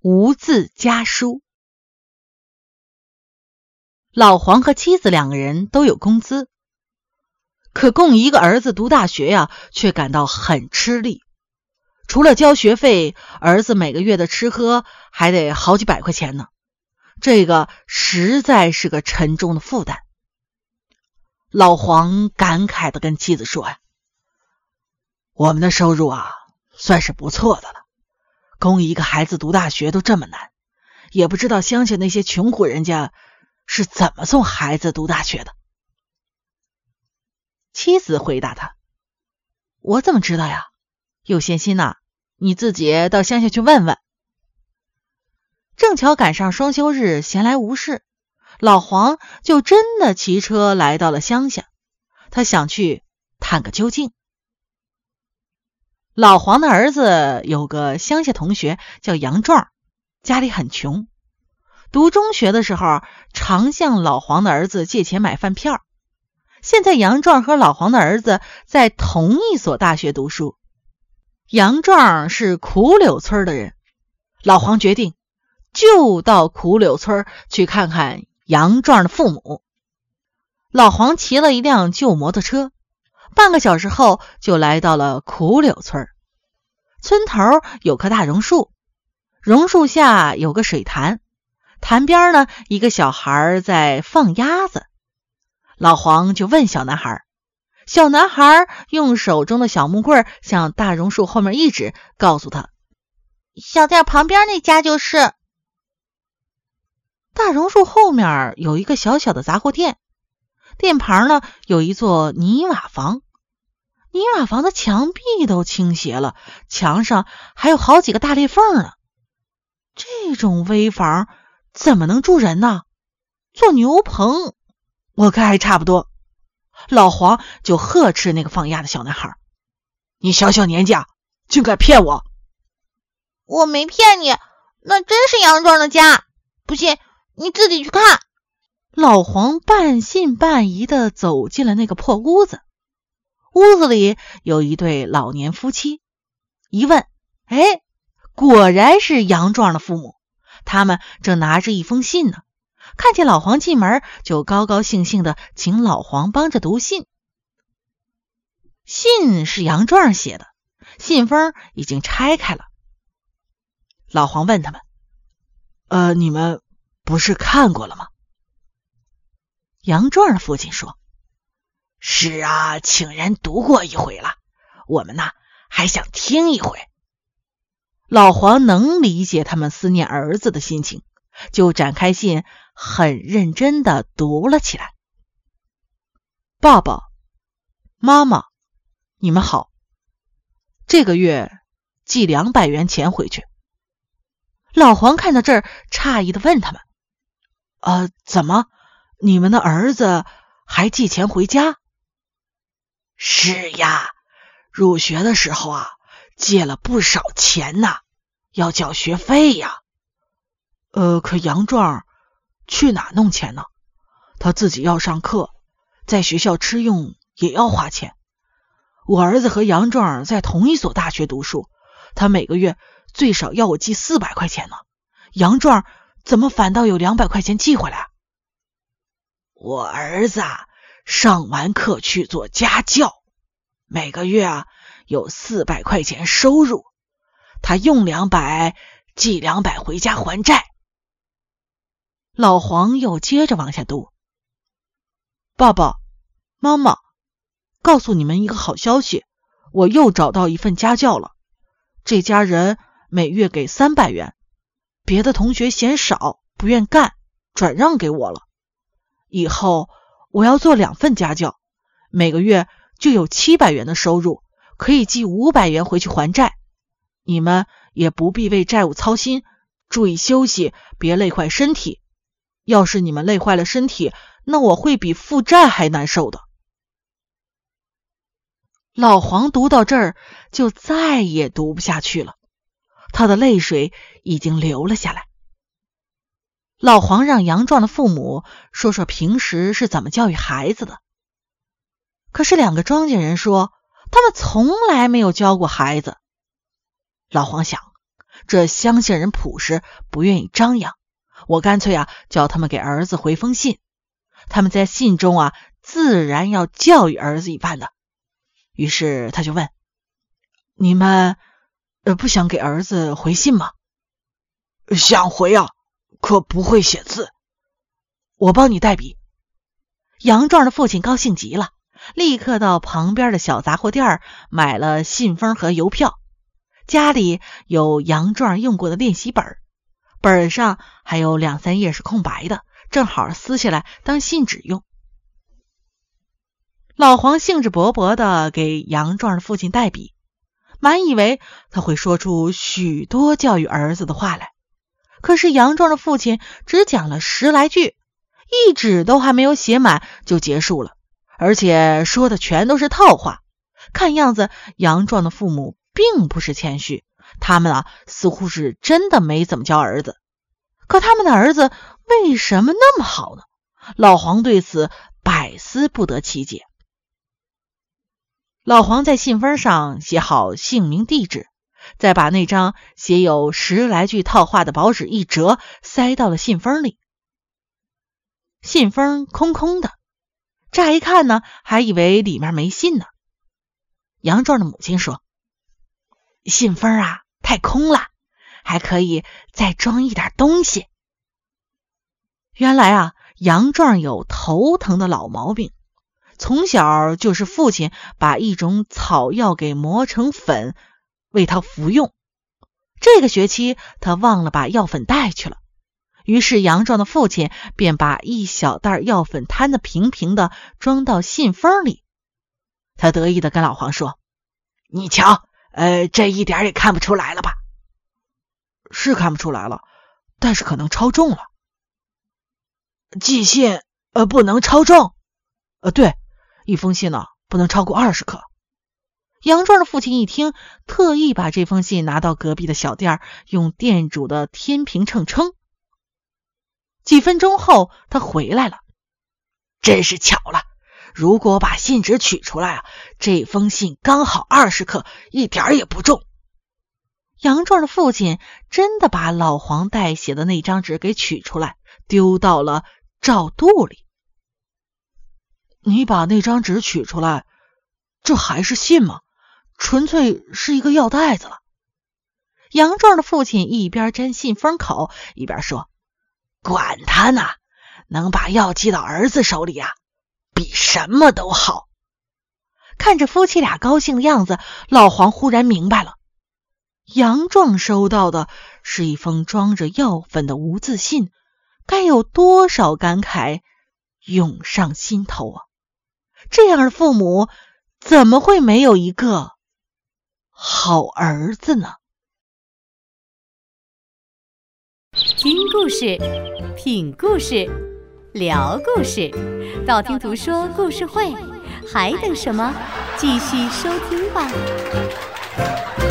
无字家书。老黄和妻子两个人都有工资，可供一个儿子读大学呀，却感到很吃力。除了交学费，儿子每个月的吃喝还得好几百块钱呢，这个实在是个沉重的负担。老黄感慨地跟妻子说呀：“我们的收入啊，算是不错的了。供一个孩子读大学都这么难，也不知道乡下那些穷苦人家是怎么送孩子读大学的。”妻子回答他：“我怎么知道呀？有闲心呐，你自己到乡下去问问。”正巧赶上双休日，闲来无事，老黄就真的骑车来到了乡下，他想去探个究竟。老黄的儿子有个乡下同学叫杨壮，家里很穷，读中学的时候常向老黄的儿子借钱买饭票。现在杨壮和老黄的儿子在同一所大学读书。杨壮是苦柳村的人，老黄决定就到苦柳村去看看杨壮的父母。老黄骑了一辆旧摩托车，半个小时后就来到了苦柳村。村头有棵大榕树，榕树下有个水潭，潭边呢一个小孩在放鸭子。老黄就问小男孩，小男孩用手中的小木棍向大榕树后面一指，告诉他：“小店旁边那家就是。”大榕树后面有一个小小的杂货店，店旁呢有一座泥瓦房，泥瓦房的墙壁都倾斜了，墙上还有好几个大裂缝呢。这种危房怎么能住人呢？做牛棚我看还差不多。老黄就呵斥那个放鸭的小男孩：“你小小年纪竟敢骗我！”“ 我没骗你，那真是杨壮的家，不信你自己去看。” 老黄半信半疑地走进了那个破屋子。屋子里有一对老年夫妻，一问，果然是杨壮的父母，他们正拿着一封信呢。看见老黄进门，就高高兴兴地请老黄帮着读信。信是杨壮写的，信封已经拆开了。老黄问他们：“你们不是看过了吗？”杨壮的父亲说：“是啊，请人读过一回了，我们呢还想听一回。”老黄能理解他们思念儿子的心情，就展开信，很认真地读了起来。“爸爸妈妈，你们好，这个月寄200元钱回去。”老黄看到这儿，诧异地问他们：“怎么，你们的儿子还寄钱回家？”“是呀，入学的时候借了不少钱呢，要缴学费呀。”“可杨壮去哪弄钱呢？他自己要上课，在学校吃用也要花钱。我儿子和杨壮在同一所大学读书，他每个月最少要我寄400块钱呢，杨壮怎么反倒有200块钱寄回来？”“我儿子上完课去做家教，每个月有400块钱收入，他用200，寄200回家还债。”老黄又接着往下读：“爸爸妈妈，告诉你们一个好消息，我又找到一份家教了。这家人每月给300元，别的同学嫌少不愿干，转让给我了。以后我要做2份家教，每个月就有700元的收入，可以寄500元回去还债。你们也不必为债务操心，注意休息，别累坏身体。要是你们累坏了身体，那我会比负债还难受的。”老黄读到这儿就再也读不下去了，他的泪水已经流了下来。老黄让杨壮的父母说说平时是怎么教育孩子的。可是2个庄稼人说，他们从来没有教过孩子。老黄想， 这乡下人朴实，不愿意张扬，我干脆叫他们给儿子回封信，他们在信中自然要教育儿子一番的。于是他就问：你们不想给儿子回信吗？ 想回可不会写字。 我帮你代笔。杨壮的父亲高兴极了，立刻到旁边的小杂货店买了信封和邮票。家里有杨壮用过的练习本，本上还有2、3页是空白的，正好撕下来当信纸用。老黄兴致勃勃地给杨壮的父亲代笔，满以为他会说出许多教育儿子的话来。可是杨壮的父亲只讲了10来句，一纸都还没有写满就结束了，而且说的全都是套话。看样子杨壮的父母并不是谦虚，他们似乎是真的没怎么教儿子。可他们的儿子为什么那么好呢？老黄对此百思不得其解。老黄在信封上写好姓名地址，再把那张写有10来句套话的薄纸一折，塞到了信封里。信封空空的，乍一看呢，还以为里面没信呢。杨壮的母亲说：信封太空了，还可以再装一点东西。原来杨壮有头疼的老毛病，从小就是父亲把一种草药给磨成粉为他服用。这个学期他忘了把药粉带去了，于是杨壮的父亲便把一小袋药粉摊得平平的装到信封里。他得意地跟老黄说：你瞧，这一点也看不出来了吧？ 是看不出来了，但是可能超重了。寄信不能超重。 对，一封信不能超过20克。杨壮的父亲一听，特意把这封信拿到隔壁的小店，用店主的天平秤称。几分钟后他回来了。 真是巧了，如果把信纸取出来这封信刚好20克，一点也不重。 杨壮的父亲真的把老黄代写的那张纸给取出来，丢到了照肚里。 你把那张纸取出来，这还是信吗？纯粹是一个药袋子了。 杨壮的父亲一边沾信封口，一边说： 管他呢，能把药寄到儿子手里比什么都好。 看着夫妻俩高兴的样子，老黄忽然明白了，杨壮收到的是一封装着药粉的无字信，该有多少感慨涌上心头啊！这样的父母怎么会没有一个好儿子呢？ 听故事，品故事，聊故事，道听途说故事会，还等什么？继续收听吧。